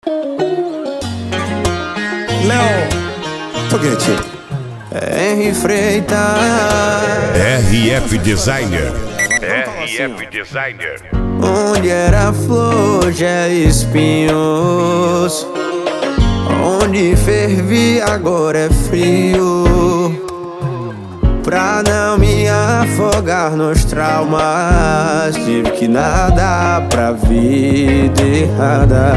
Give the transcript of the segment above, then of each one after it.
Léo, foguete. R. Freitas, RF Designer. RF Designer. onde era flor, já é espinhos. Onde fervia, agora é frio. Pra não me afogar nos traumas, tive que nadar pra vida errada.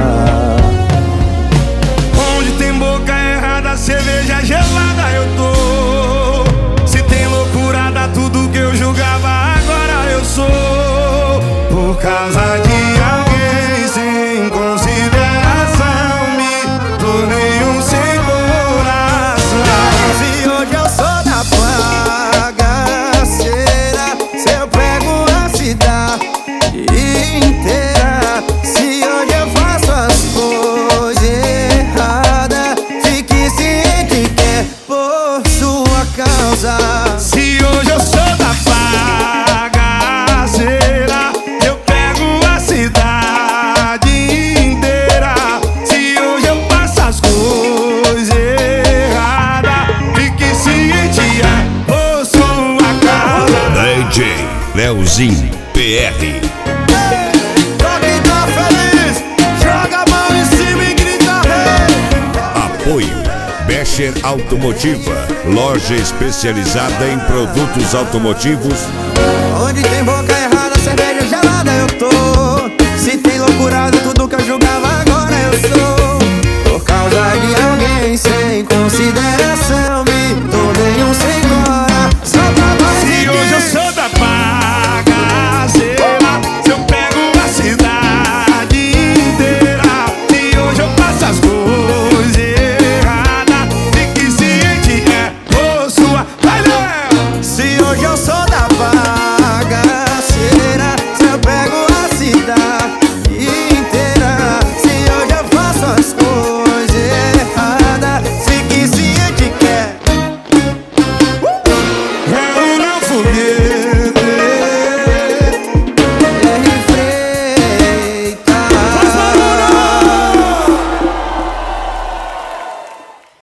Onde tem boca errada, cerveja gelada eu tô. Se tem loucurada, tudo que eu julgava agora eu sou. Por causa de alguém sem consideração, me tornei um sem coração. Se hoje eu sou da bagaceira, se eu pego a cidade inteira, se hoje eu faço as coisas erradas, fique ciente que é por sua causa. Se hoje eu sou da bagaceira, eu pego a cidade inteira. Se hoje eu faço as coisas erradas, fique ciente, é por sua causa. DJ Leozinho PR. Quem tá feliz, joga a mão em cima e grita rei. Apoio Becher Automotiva, loja especializada em produtos automotivos. Onde tem boca errada, cerveja gelada eu tô. Se tem loucurada, tudo que eu julgava